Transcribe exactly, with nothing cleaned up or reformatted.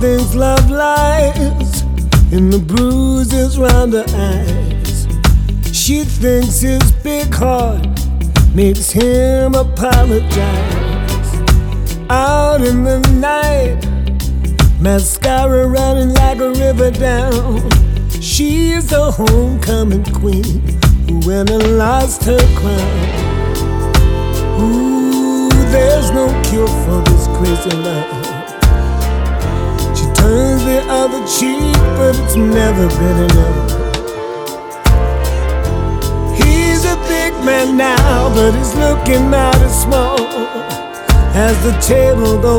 thinks love lies in the bruises round her eyes. She thinks his big heart makes him apologize. Out in the night, mascara running like a river down. She's the homecoming queen who went and lost her crown. Ooh, there's no cure for this crazy love. She turns the other cheek, but it's never been enough. He's a big man now, but he's looking mighty small as the table goes